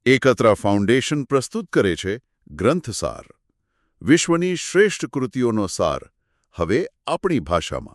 એકત્ર ફાઉન્ડેશન પ્રસ્તુત કરે છે ગ્રંથસાર, વિશ્વની શ્રેષ્ઠ કૃતિઓનો સાર, હવે આપણી ભાષામાં.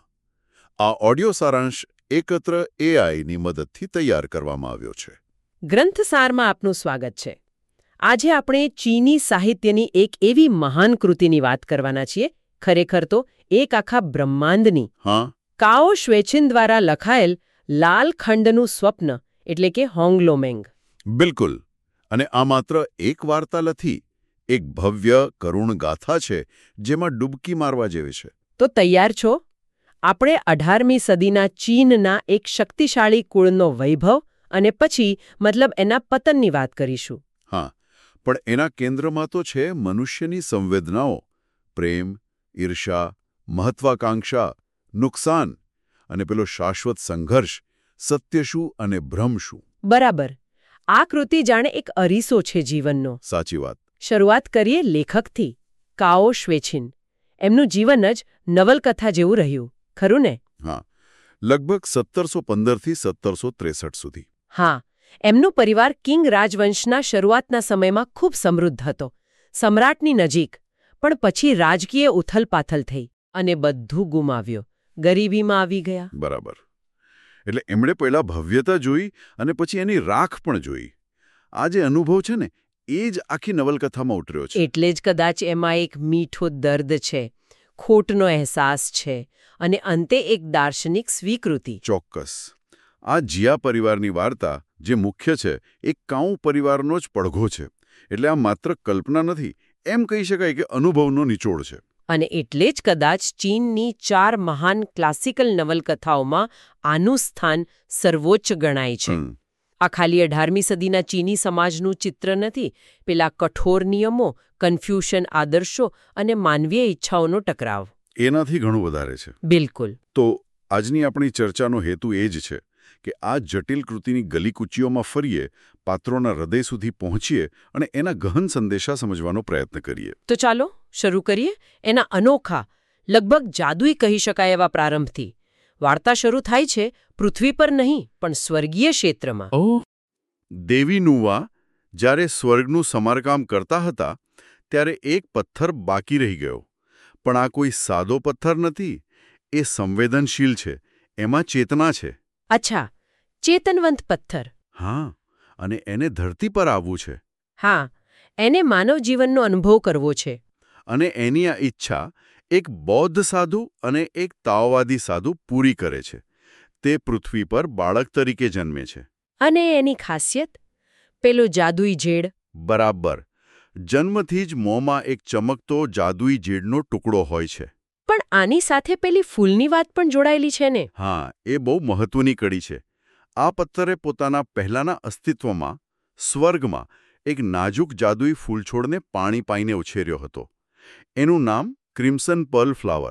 આ ઓડિયો સારાંશ એકત્ર એઆઈની મદદથી તૈયાર કરવામાં આવ્યો છે. ગ્રંથસારમાં આપનું સ્વાગત છે. આજે આપણે ચીની સાહિત્યની એક એવી મહાન કૃતિની વાત કરવાના છીએ, ખરેખર તો એક આખા બ્રહ્માંડની. હા, કાઓ શ્વેચિન દ્વારા લખાયેલ લાલખંડનું સ્વપ્ન એટલે કે હોંગલોમેંગ. બિલકુલ. અને આ માત્ર એક વાર્તા નથી, એક ભવ્ય કરુણ ગાથા છે જેમાં ડૂબકી મારવા જેવી છે. તો તૈયાર છો? આપણે 18મી સદીના ચીનના એક શક્તિશાળી કુળનો વૈભવ અને પછી એના પતનની વાત કરીશું. હા, પણ એના કેન્દ્રમાં તો છે મનુષ્યની સંવેદનાઓ, પ્રેમ, ઈર્ષા, મહત્વાકાંક્ષા, નુકસાન અને પેલો શાશ્વત સંઘર્ષ, સત્ય શું અને ભ્રમ શું. બરાબર. આ કૃતિ જાણે એક અરીસો છે જીવનનો. સાચી વાત. શરૂઆત કરીએ લેખકથી, કાઓ શ્વેચિન. એમનું જીવન જ નવલકથા જેવું રહ્યું, ખરું ને? હા, લગભગ 1715થી 1763 સુધી. હા, એમનો પરિવાર કિંગ રાજવંશના શરૂઆતના સમયમાં ખૂબ સમૃદ્ધ હતો, સમ્રાટની નજીક. પણ પછી રાજકીય ઉથલપાથલ થઈ અને બધું ગુમાવ્યો, ગરીબીમાં આવી ગયા. બરાબર. એટલે એમણે પહેલા ભવ્યતા જોઈ અને પછી એની રાખ પણ જોઈ. આ જે અનુભવ છે ને, એ જ આખી નવલકથામાં ઉતર્યો છે. એટલે જ કદાચ એમાં એક મીઠો દર્દ છે, ખોટનો અહેસાસ છે અને અંતે એક દાર્શનિક સ્વીકૃતિ. ચોક્કસ. આ જિયા પરિવારની વાર્તા જે મુખ્ય છે, એક કાઉ પરિવારનો જ પડઘો છે. એટલે આ માત્ર કલ્પના નથી, એમ કહી શકાય કે અનુભવનો નિચોડ છે. અને એટલે જ કદાચ ચીનની 4 મહાન ક્લાસિકલ નવલકથાઓમાં આનું સ્થાન સર્વોચ્ચ ગણાય છે. આ ખાલી 18મી સદીના ચીની સમાજનું ચિત્ર નથી, પેલા કઠોર નિયમો, કન્ફ્યુશન આદર્શો અને માનવીય ઈચ્છાઓનો ટકરાવ. એનાથી ઘણું વધારે છે. બિલકુલ. તો આજની આપણી ચર્ચાનો હેતુ એ જ છે કે આ જટિલ કૃતિની ગલીકૂચીઓમાં ફરીએ, પાત્રોના હૃદય સુધી પહોંચીએ અને એના ગહન સંદેશા સમજવાનો પ્રયત્ન કરીએ. તો ચાલો શરૂ કરીએ એના અનોખા, લગભગ જાદુઈ કહી શકાય એવા પ્રારંભથી. વાર્તા શરૂ થાય છે પૃથ્વી પર નહીં, પણ સ્વર્ગીય ક્ષેત્રમાં. દેવી નુવા જ્યારે સ્વર્ગનું સમારકામ કરતા હતા ત્યારે એક પથ્થર બાકી રહી ગયો. પણ આ કોઈ સાદો પથ્થર નથી, એ સંવેદનશીલ છે, એમાં ચેતના છે. અચ્છા, ચેતનવંત પથ્થર. હા, અને એને ધરતી પર આવવું છે. હા, એને માનવ જીવનનો અનુભવ કરવો છે. અને એની આ ઈચ્છા એક બૌદ્ધ સાધુ અને એક તાઓવાદી સાધુ પૂરી કરે છે. તે પૃથ્વી પર બાળક તરીકે જન્મે છે. અને એની ખાસિયત? પેલો જાદુઈ ઝેડ. બરાબર. જન્મથી જ મોંમાં એક ચમકતો જાદુઈ ઝેડનો ટુકડો હોય છે. પણ આની સાથે પેલી ફૂલની વાત પણ જોડાયેલી છે ને? હા, એ બહુ મહત્વની કડી છે. આ પથ્થરે પોતાના પહેલાના અસ્તિત્વમાં, સ્વર્ગમાં, એક નાજુક જાદુઈ ફૂલછોડને પાણી પાઈને ઉછેર્યો હતો. એનું નામ ક્રિમ્સન પર્લ ફ્લાવર.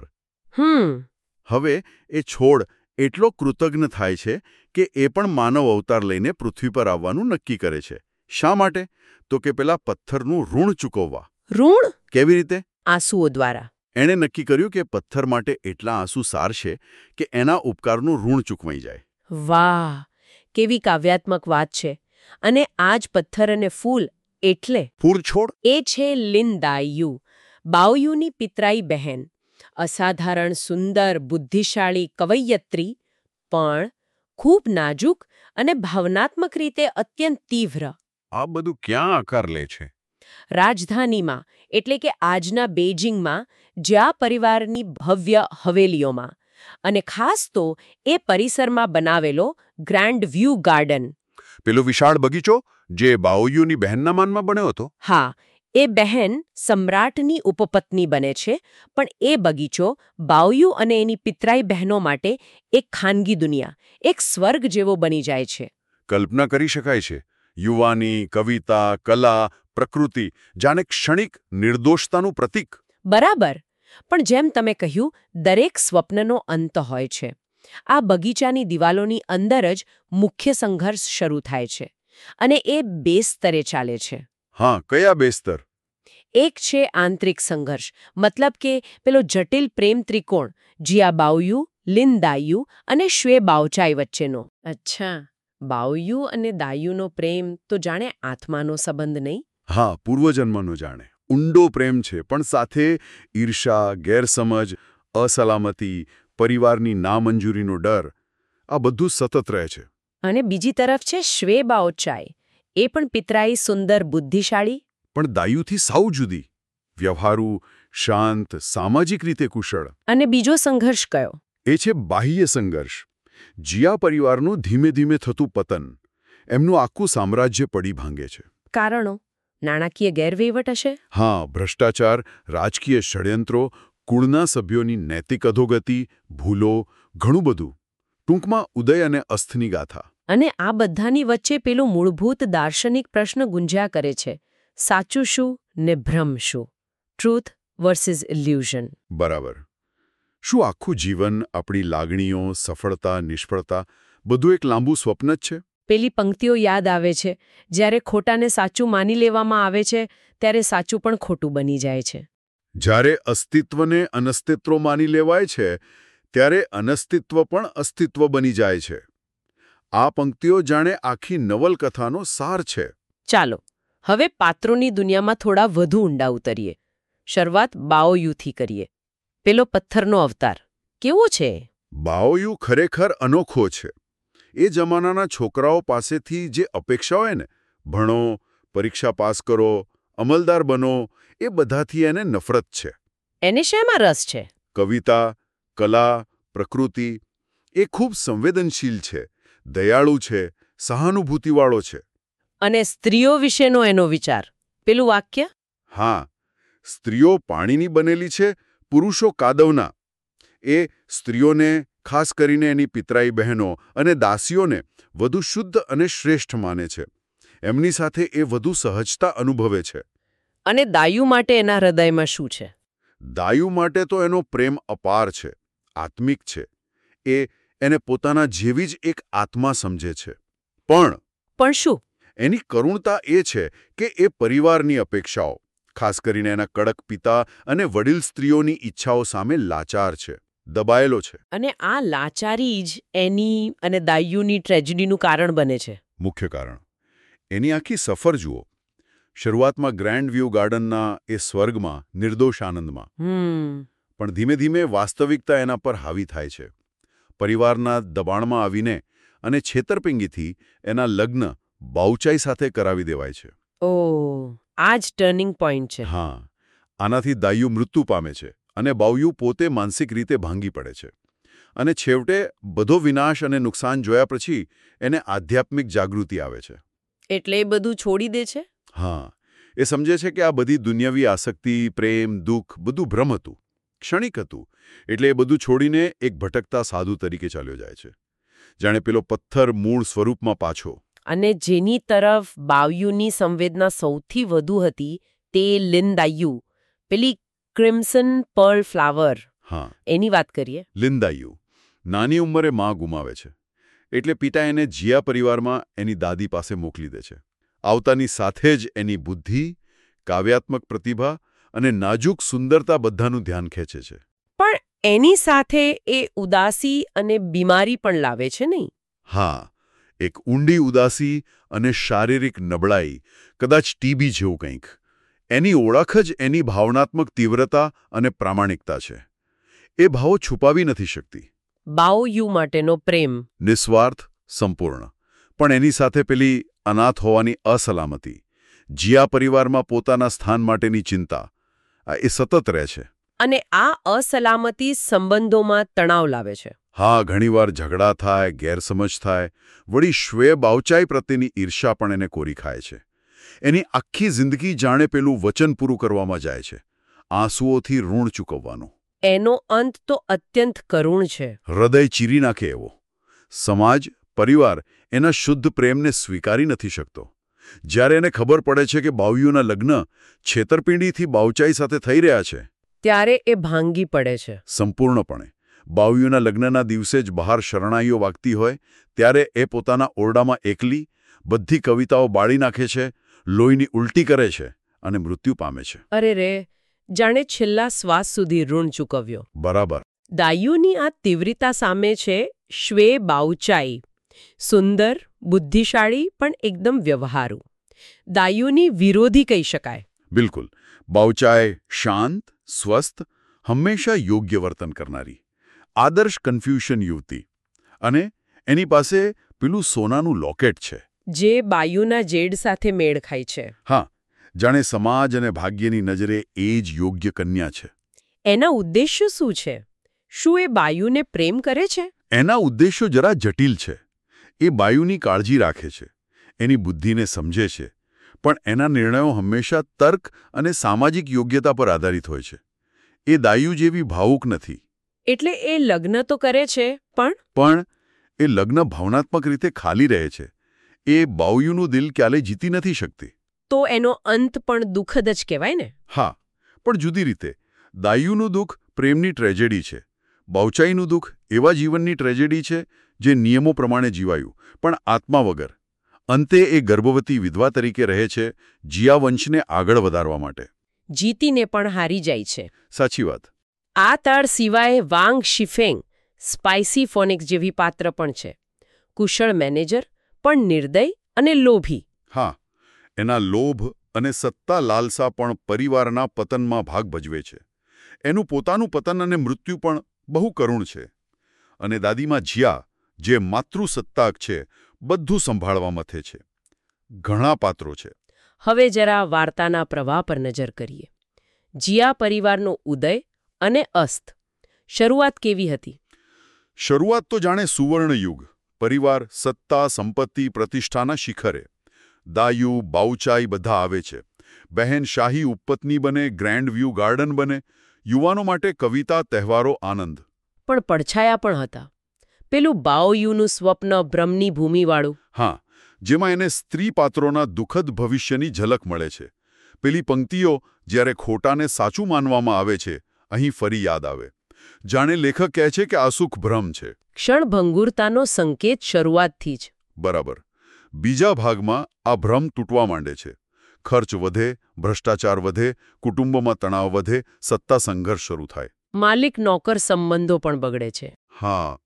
હવે એ છોડ એટલો કૃતજ્ઞ થાય છે કે એ પણ માનવ અવતાર લઈને પૃથ્વી પર આવવાનું નક્કી કરે છે. શા માટે? તો કે પેલા પથ્થરનું ઋણ ચૂકવવા. ઋણ? કેવી રીતે? આંસુઓ દ્વારા. એણે નક્કી કર્યું કે પથ્થર માટે એટલા આંસુ સારશે કે એના ઉપકારનું ઋણ ચૂકવાઈ જાય. વાહ, કેવી કાવ્યાત્મક વાત છે. અને આ જ પથ્થર અને ફૂલ એટલે ફૂલછોડ એ છે લિન દાયુ, બાઓયુની પિતરાઈ બહેન. અસાધારણ, સુંદર, બુદ્ધિશાળી કવયત્રી, પણ ખૂબ નાજુક અને ભાવનાત્મક રીતે અત્યંત તીવ્ર. આ બધું ક્યાં આકાર લે છે? રાજધાનીમાં, એટલે કે આજના બેઇજિંગમાં, જ્યાં પરિવારની ભવ્ય હવેલીઓમાં. અને ખાસ તો એ પરિસરમાં બનાવેલો ગ્રાન્ડ વ્યૂ ગાર્ડન. પેલો વિશાળ બગીચો જે બાઓયુની બહેનના માનમાં બન્યો હતો? હા, એ બહેન સમ્રાટની ઉપપત્ની બને છે, પણ એ બગીચો બાઓયુ અને એની પિતરાઈ બહેનો માટે એક ખાનગી દુનિયા, એક સ્વર્ગ જેવો બની જાય છે. કલ્પના કરી શકાય છે. યુવાની, કવિતા, કલા, પ્રકૃતિ, જાણે ક્ષણિક નિર્દોષતાનું પ્રતીક. બરાબર. પણ જેમ તમે કહ્યું, દરેક સ્વપ્નનો અંત હોય છે. આ બગીચાની દિવાલોની અંદર જ મુખ્ય સંઘર્ષ શરૂ થાય છે. અને એ 2 સ્તરે ચાલે છે. હા, કયા 2 સ્તર? એક છે આંતરિક સંઘર્ષ, મતલબ કે પેલો જટિલ પ્રેમ ત્રિકોણ, જિયા બાઓયુ, લિન દાયુ અને શ્વે બાઓચાઈ વચ્ચેનો. અચ્છા. બાઉયુ અને દાયુનો પ્રેમ તો જાણે આત્માનો સંબંધ નહીં? હા, પૂર્વજન્મનો જાણે ઊંડો પ્રેમ છે, પણ સાથે ઈર્ષા, ગેરસમજ, અસલામતી, પરિવારની નામંજૂરીનો ડર આ બધું સતત રહે છે. અને બીજી તરફ છે શ્વે બાઓચાઈ. એ પણ પિતરાઈ, સુંદર, બુદ્ધિશાળી. પણ દાયુથી સાવ જુદી. વ્યવહારુ, શાંત, સામાજિક રીતે કુશળ. અને બીજો સંઘર્ષ કયો? એ છે બાહ્ય સંઘર્ષ. જીયા પરિવારનું ધીમે ધીમે થતું પતન. એમનું આખું સામ્રાજ્ય પડી ભાંગે છે. કારણો? નાણાકીય ગેરવહીવટ હશે? હા, ભ્રષ્ટાચાર, રાજકીય ષડયંત્રો, કુળના સભ્યોની નૈતિક અધોગતિ, ભૂલો, ઘણું બધું. ટૂંકમાં ઉદય અને અસ્તની ગાથા. અને આ બધાની વચ્ચે પેલો મૂળભૂત દાર્શનિક પ્રશ્ન ગુંજ્યા કરે છે: સાચું શું ને ભ્રમ શું? Truth versus illusion. બરાબર. શું આખું જીવન, આપણી લાગણીઓ, સફળતા, નિષ્ફળતા બધું એક લાંબુ સ્વપ્ન જ છે? પેલી પંક્તિઓ યાદ આવે છે: જ્યારે ખોટાને સાચું માની લેવામાં આવે છે ત્યારે સાચું પણ ખોટું બની જાય છે. જ્યારે અસ્તિત્વને અનસ્તિત્વ માની લેવાય છે ત્યારે અનસ્તિત્વ પણ અસ્તિત્વ બની જાય છે. આ પંક્તિઓ જાણે આખી નવલકથાનો સાર છે. ચાલો હવે પાત્રોની દુનિયામાં થોડા વધુ ઊંડા ઉતરીએ. શરૂઆત બાઓયુથી કરીએ. પેલો પથ્થરનો અવતાર કેવો છે? બાઓયુ ખરેખર અનોખો છે. એ જમાનાના છોકરાઓ પાસેથી જે અપેક્ષા હોય ને, ભણો, પરીક્ષા પાસ કરો, અમલદાર બનો, એ બધાથી એને નફરત છે. એને શેમાં રસ છે? કવિતા, કલા, પ્રકૃતિ. એ ખૂબ સંવેદનશીલ છે, દયાળુ છે, સહાનુભૂતિવાળો છે. અને સ્ત્રીઓ વિશેનો એનો વિચાર, પેલું વાક્ય? હા, સ્ત્રીઓ પાણીની બનેલી છે, પુરુષો કાદવના. એ સ્ત્રીઓને, ખાસ કરીને એની પિતરાઈ બહેનો અને દાસીઓને વધુ શુદ્ધ અને શ્રેષ્ઠ માને છે. એમની સાથે એ વધુ સહજતા અનુભવે છે. અને દાયુ માટે એના હૃદયમાં શું છે? દાયુ માટે તો એનો પ્રેમ અપાર છે, આત્મિક છે. એને પોતાના જેવી જ એક આત્મા સમજે છે. પણ શું? એની કરુણતા એ છે કે એ પરિવારની અપેક્ષાઓ, ખાસ કરીને એના કડક પિતા અને વડીલ સ્ત્રીઓની ઈચ્છાઓ સામે લાચાર છે, દબાયેલો છે. અને આ લાચારી જ એની અને દાયુની ટ્રેજડીનું કારણ બને છે. મુખ્ય કારણ. એની આખી સફર જુઓ. શરૂઆતમાં ગ્રેન્ડ વ્યૂ ગાર્ડનના એ સ્વર્ગમાં, નિર્દોષ આનંદમાં. પણ ધીમે ધીમે વાસ્તવિકતા એના પર હાવી થાય છે. પરિવારના દબાણમાં આવીને અને છેતરપિંડીથી એના લગ્ન બાઉચાઈ સાથે કરાવી દેવાય છે. ઓહ, આ જ ટર્નિંગ પોઈન્ટ છે. હા, આનાથી દાયુ મૃત્યુ પામે છે અને બાઉયુ પોતે માનસિક રીતે ભાંગી પડે છે. અને છેવટે બધો વિનાશ અને નુકસાન જોયા પછી એને આધ્યાત્મિક જાગૃતિ આવે છે. એટલે એ બધું છોડી દે છે? હા, એ સમજે છે કે આ બધી દુન્યવી આસક્તિ, પ્રેમ, દુઃખ બધું ભ્રમ હતું, ક્ષણિક હતું. એટલે એ બધું છોડીને એક ભટકતા સાધુ તરીકે ચાલ્યો જાય છે, જાણે પેલો પથ્થર મૂળ સ્વરૂપમાં પાછો. અને જેની તરફ બાયુની સંવેદના સૌથી વધુ હતી તે લિન દાયુ, પેલી ક્રિમ્સન પર્લ ફ્લાવર. હા, એની વાત કરીએ. લિન દાયુ નાની ઉંમરે માં ગુમાવે છે. એટલે પિતા એને જીયા પરિવારમાં એની દાદી પાસે મોકલી દે છે. આવતાની સાથે જ એની બુદ્ધિ, કાવ્યાત્મક પ્રતિભા અને નાજુક સુંદરતા બધાનું ધ્યાન ખેંચે છે. પણ એની સાથે એ ઉદાસી અને બીમારી પણ લાવે છે નહીં? હા, એક ઊંડી ઉદાસી અને શારીરિક નબળાઈ, કદાચ ટીબી જેવું કંઈક. એની ઓળખ જ એની ભાવનાત્મક તીવ્રતા અને પ્રામાણિકતા છે. એ ભાવો છુપાવી નથી શકતી. બાઓયુ માટેનો પ્રેમ નિસ્વાર્થ, સંપૂર્ણ. પણ એની સાથે પેલી અનાથ હોવાની અસલામતી, જીયા પરિવારમાં પોતાના સ્થાન માટેની ચિંતા, એ સતત રહે છે. અને આ અસલામતી સંબંધોમાં તણાવ લાવે છે. હા, ઘણીવાર ઝઘડા થાય, ગેરસમજ થાય. વળી શ્વે બાઉચાઈ પ્રત્યેની ઈર્ષા પણ એને કોરી ખાય છે. એની આખી જિંદગી જાણે પેલું વચન પૂરું કરવામાં જાય છે, આંસુઓથી ઋણ ચૂકવવાનું. એનો અંત તો અત્યંત કરુણ છે. હૃદય ચીરી નાખે એવો. સમાજ, પરિવાર એના શુદ્ધ પ્રેમને સ્વીકારી નથી શકતો. જ્યારે એને ખબર પડે છે કે બાઉયુના લગ્ન છેતરપિંડીથી બાઉચાઈ સાથે થઈ રહ્યા છે, ત્યારે એ ભાંગી પડે છે. સંપૂર્ણપણે. બાઉયુના લગ્નના દિવસે જ બહાર શરણાઈઓ વાગતી હોય ત્યારે એ પોતાના ઓરડામાં એકલી, બધી કવિતાઓ બાળી નાખે છે, લોહીની ઉલટી કરે છે અને મૃત્યુ પામે છે. અરે રે, જાણે છેલ્લા શ્વાસ સુધી ઋણ ચૂકવ્યો. બરાબર. દાયુની આ તીવ્રતા સામે છે શ્વે બાઉચાઈ. સુંદર, બુદ્ધિશાળી પણ એકદમ વ્યવહારુ. દાયુની વિરોધી કહી શકાય. બિલકુલ. બાઉચાઈ શાંત, સ્વસ્થ, હંમેશા યોગ્ય વર્તન કરનારી. આદર્શ કન્ફ્યુશન યુવતી. અને એની પાસે પેલું સોનાનું લોકેટ છે. જે બાયુના જેડ સાથે મેળ ખાય છે. હા, જાણે સમાજ અને ભાગ્યની નજરે એ જ યોગ્ય કન્યા છે. એના ઉદ્દેશ્ય શું છે? શું એ બાયુને પ્રેમ કરે છે? એના ઉદ્દેશ્યો જરા જટિલ છે. એ બાયુની કાળજી રાખે છે, એની બુદ્ધિને સમજે છે, પણ એના નિર્ણયો હંમેશા તર્ક અને સામાજિક યોગ્યતા પર આધારિત હોય છે. એ દાયુ જેવી ભાવુક નથી. એટલે એ લગ્ન તો કરે છે, પણ એ લગ્ન ભાવનાત્મક રીતે ખાલી રહે છે. એ બાયુનું દિલ ક્યારેય જીતી નથી શકતી. તો એનો અંત પણ દુઃખદ જ કહેવાય ને? હા, પણ જુદી રીતે. દાયુનું દુઃખ પ્રેમની ટ્રેજેડી છે. બાઉચાઈનું દુઃખ એવા જીવનની ટ્રેજેડી છે જે નિયમો પ્રમાણે જીવાયું, પણ આત્મા વગર. અંતે એ ગર્ભવતી વિધવા તરીકે રહે છે, જીયા વંશને આગળ વધારવા માટે. જીતીને પણ હારી જાય છે. સાચી વાત. આ તાળ સિવાય વાંગ શિફેંગ, સ્પાઇસી ફોનિક્સ જેવી પાત્ર પણ છે. કુશળ મેનેજર, પણ નિર્દય અને લોભી. હા, એના લોભ અને સત્તા લાલસા પણ પરિવારના પતનમાં ભાગ ભજવે છે. એનું પોતાનું પતન અને મૃત્યુ પણ બહુ કરુણ છે. અને દાદીમાં જીયા, જે માતૃસત્તાક છે, બધું સંભાળવા મથે છે. ઘણા પાત્રો છે. હવે જરા વાર્તાના પ્રવાહ પર નજર કરીએ. જીયા પરિવારનો ઉદય અને અસ્ત. શરૂઆત કેવી હતી? શરૂઆત તો જાણે સુવર્ણ યુગ. પરિવાર, સત્તા, સંપત્તિ, પ્રતિષ્ઠાના શિખરે. દાયુ, બાઉચાઈ બધા આવે છે. બહેન શાહી ઉપપત્ની બને, ગ્રેન્ડ વ્યૂ ગાર્ડન બને. યુવાનો માટે કવિતા, તહેવારો, આનંદ. પણ પડછાયા પણ હતા. પેલું બાઓયુનું સ્વપ્ન, ભ્રમની ભૂમિવાળું. હા, જેમાં એને સ્ત્રી પાત્રોના દુઃખદ ભવિષ્યની ઝલક મળે છે. પેલી પંક્તિઓ જ્યારે ખોટાને સાચું માનવામાં આવે છે, અહીં ફરી યાદ આવે. જાણે લેખક કહે છે કે આ સુખ ભ્રમ છે. ક્ષણભંગુરતાનો સંકેત શરૂઆતથી જ. બરાબર. બીજા ભાગમાં આ ભ્રમ તૂટવા માંડે છે. ખર્ચ વધે, ભ્રષ્ટાચાર વધે, કુટુંબોમાં તણાવ વધે, સત્તા સંઘર્ષ શરૂ થાય. માલિક નોકર સંબંધો પણ બગડે છે. હા,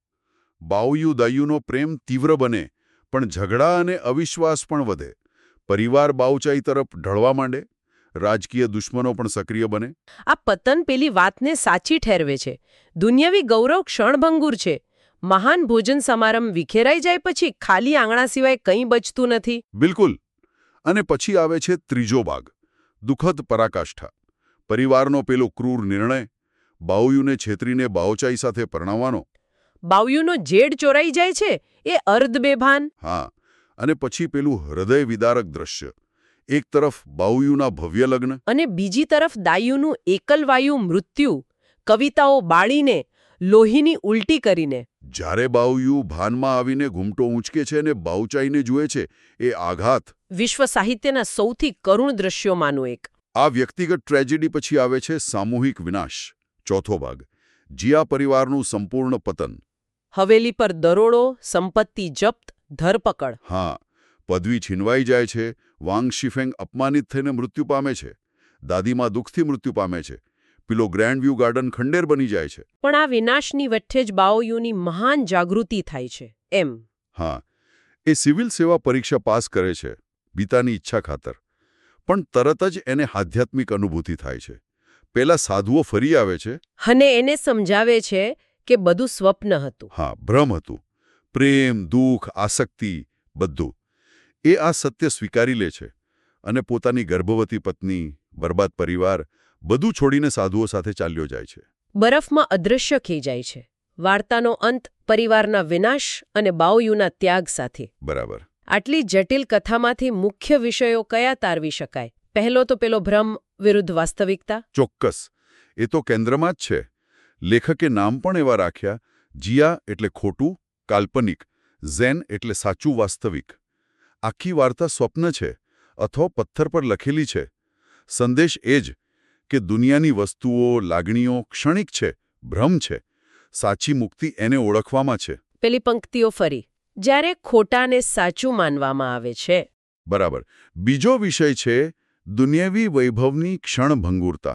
બાઉયુ દાયુનો પ્રેમ તીવ્ર બને, પણ ઝઘડા અને અવિશ્વાસ પણ વધે. પરિવાર બાઉચાઈ તરફ ઢળવા માંડે. રાજકીય દુશ્મનો પણ સક્રિય બને. આ પતન પેલી વાતને સાચી ઠેરવે છે. દુન્યવી ગૌરવ ક્ષણભંગુર છે. મહાન ભોજન સમારંભ વિખેરાઈ જાય પછી ખાલી આંગણા સિવાય કંઈ બચતું નથી. બિલકુલ. અને પછી આવે છે ત્રીજો ભાગ, દુઃખદ પરાકાષ્ઠા. પરિવારનો પેલો ક્રૂર નિર્ણય, બાઉયુને છેતરીને બાઉચાઈ સાથે પરણાવવાનો. બાઉયુનો જેડ ચોરાઈ જાય છે, એ અર્ધ બેભાન. હા, અને પછી પેલું હૃદય વિદારક દ્રશ્ય. એક તરફ બાઉયુના ભવ્ય લગ્ન, અને બીજી તરફ દાયુનું એકલવાયુ મૃત્યુ, કવિતાઓ બાળીને, લોહીની ઉલટી કરીને. જ્યારે બાઉયુ ભાનમાં આવીને ઘૂમટો ઊંચકે છે અને બાઉચાઈને જુએ છે, એ આઘાત. વિશ્વ સાહિત્યના સૌથી કરુણ દ્રશ્યોમાંનું એક. આ વ્યક્તિગત ટ્રેજેડી પછી આવે છે સામૂહિક વિનાશ. ચોથો ભાગ, જીયા પરિવારનું સંપૂર્ણ પતન. હવેલી પર દરોડો, સંપત્તિ જપ્ત, ધરપકડ. હા, પદવી છીનવાઈ જાય છે. વાંગ શિફેંગ અપમાનિત થઈને મૃત્યુ પામે છે. દાદીમાં દુઃખથી મૃત્યુ પામે છે. પેલો ગ્રેન્ડ વ્યૂ ગાર્ડન ખંડેર બની જાય છે. પણ આ વિનાશની વચ્ચે જ બાઓયુની મહાન જાગૃતિ થાય છે. એમ. હા, એ સિવિલ સેવા પરીક્ષા પાસ કરે છે, પિતાની ઈચ્છા ખાતર. પણ તરત જ એને આધ્યાત્મિક અનુભૂતિ થાય છે. પેલા સાધુઓ ફરી આવે છે. અને એને સમજાવે છે કે બધું સ્વપ્ન હતું. હા, ભ્રમ હતું. પ્રેમ, દુઃખ, આસક્તિ, બધું. એ આ સત્ય સ્વીકારી લે છે અને પોતાની ગર્ભવતી પત્ની, બરબાદ પરિવાર, બધું છોડીને સાધુઓ સાથે ચાલ્યો જાય છે. બરફમાં અદૃશ્ય થઈ જાય છે. વાર્તાનો અંત પરિવારના વિનાશ અને બાઓયુના ત્યાગ સાથે. બરાબર. આટલી જટિલ કથામાંથી મુખ્ય વિષયો કયા તારવી શકાય? પહેલો તો પેલો ભ્રમ વિરુદ્ધ વાસ્તવિકતા. ચોક્કસ. એ તો કેન્દ્રમાં જ છે. લેખકે નામ પણ એવા રાખ્યા. જીયા એટલે ખોટું, કાલ્પનિક. ઝેન એટલે સાચું, વાસ્તવિક. આખી વાર્તા સ્વપ્ન છે અથવા પથ્થર પર લખેલી છે. સંદેશ એ જ કે દુનિયાની વસ્તુઓ, લાગણીઓ ક્ષણિક છે, ભ્રમ છે. સાચી મુક્તિ એને ઓળખવામાં છે. પેલી પંક્તિઓ ફરી. જ્યારે ખોટાને સાચું માનવામાં આવે છે. બરાબર. બીજો વિષય છે દુનિયાવી વૈભવની ક્ષણભંગુરતા.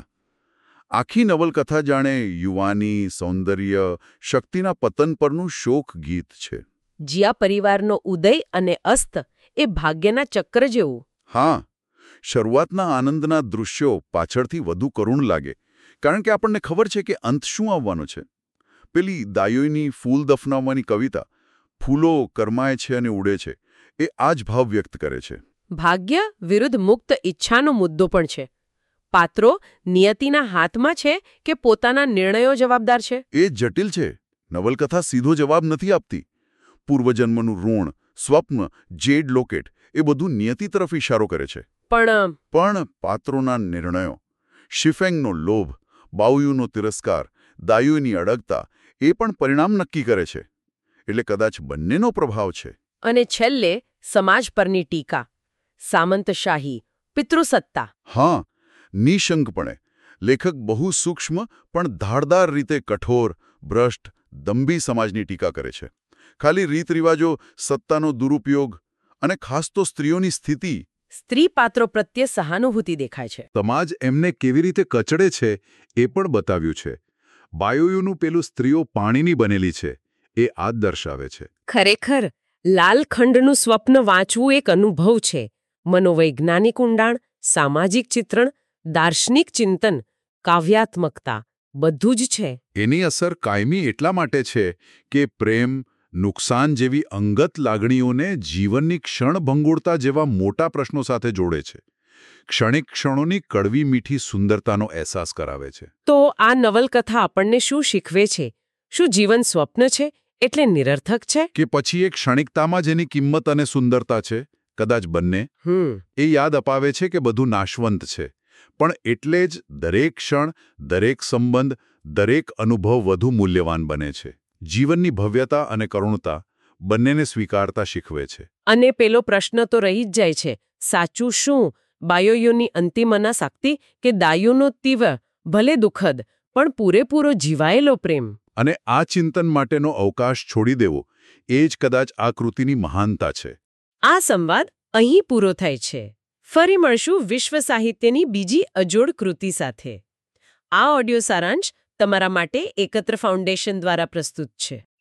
આખી નવલકથા જાણે યુવાની, સૌંદર્ય, શક્તિના પતન પરનું શોક ગીત છે. જીયા પરિવારનો ઉદય અને અસ્ત એ ભાગ્યના ચક્ર જેવું. હા, શરૂઆતના આનંદના દૃશ્યો પાછળથી વધુ કરુણ લાગે, કારણ કે આપણને ખબર છે કે અંત શું આવવાનો છે. પેલી દાયોઈની ફૂલ દફનાવવાની કવિતા, ફૂલો કરમાય છે અને ઉડે છે, એ આ જ ભાવ વ્યક્ત કરે છે. ભાગ્ય વિરુદ્ધ મુક્ત ઈચ્છાનો મુદ્દો પણ છે. પાત્રો નિયતિના હાથમાં છે કે પોતાના નિર્ણયો જવાબદાર છે? એ જટિલ છે. નવલકથા સીધો જવાબ નથી આપતી. પૂર્વજન્મનું ઋણ, સ્વપ્ન, જેડ લોકેટ એ બધું નિયતિ તરફ ઇશારો કરે છે. પણ પાત્રોના નિર્ણયો, શિફેંગનો લોભ, બાઓયુનો તિરસ્કાર, દાયુની અડગતા એ પણ પરિણામ નક્કી કરે છે. એટલે કદાચ બંનેનો પ્રભાવ છે. અને છેલ્લે સમાજ પરની ટીકા, સામંતશાહી, પિતૃસત્તા. હા, નિશંકપણે લેખક બહુ સૂક્ષ્મ પણ ધારદાર રીતે કઠોર, ભ્રષ્ટ, દંભી સમાજની ટીકા કરે છે. ખાલી રીતરિવાજો, સત્તાનો દુરુપયોગ અને ખાસ તો સ્ત્રીઓની સ્થિતિ. સ્ત્રી પાત્રો પ્રત્યે સહાનુભૂતિ દેખાય છે. સમાજ એમને કેવી રીતે કચડે છે એ પણ બતાવ્યું છે. બાયોયુનું પેલું સ્ત્રીઓ પાણીની બનેલી છે એ આ જ દર્શાવે છે. ખરેખર લાલખંડનું સ્વપ્ન વાંચવું એક અનુભવ છે. મનોવૈજ્ઞાનિક ઊંડાણ, સામાજિક ચિત્રણ, દાર્શનિક ચિંતન, કાવ્યાત્મકતા બધું જ છે. એની અસર કાયમી એટલા માટે છે કે પ્રેમ, નુકસાન જેવી અંગત લાગણીઓને જીવનની ક્ષણભંગુરતા જેવા મોટા પ્રશ્નો સાથે જોડે છે. ક્ષણિક ક્ષણોની કડવી મીઠી સુંદરતાનો અહેસાસ કરાવે છે. તો આ નવલકથા આપણને શું શીખવે છે? શું જીવન સ્વપ્ન છે એટલે નિરર્થક છે? કે પછી એક ક્ષણિકતામાં જેની કિંમત અને સુંદરતા છે? કદાચ બંને. એ યાદ અપાવે છે કે બધું નાશવંત છે, પણ એટલે જ દરેક ક્ષણ, દરેક સંબંધ, દરેક અનુભવ વધુ મૂલ્યવાન બને છે. જીવનની ભવ્યતા અને કરુણતા બંનેને સ્વીકારતા શીખવે છે. અને પેલો પ્રશ્ન તો રહી જ જાય છે, સાચું શું? બાયોયુની અંતિમ અનાસક્તિ કે દાયુનો તીવ્ર, ભલે દુઃખદ, પણ પૂરેપૂરો જીવાયેલો પ્રેમ? અને આ ચિંતન માટેનો અવકાશ છોડી દેવો એ જ કદાચ આ કૃતિની મહાનતા છે. આ સંવાદ અહીં પૂરો થાય છે. ફરી મળશું વિશ્વ સાહિત્યની બીજી અજોડ કૃતિ સાથે. આ ઓડિયો સારાંશ તમારા માટે એકત્ર ફાઉન્ડેશન દ્વારા પ્રસ્તુત છે.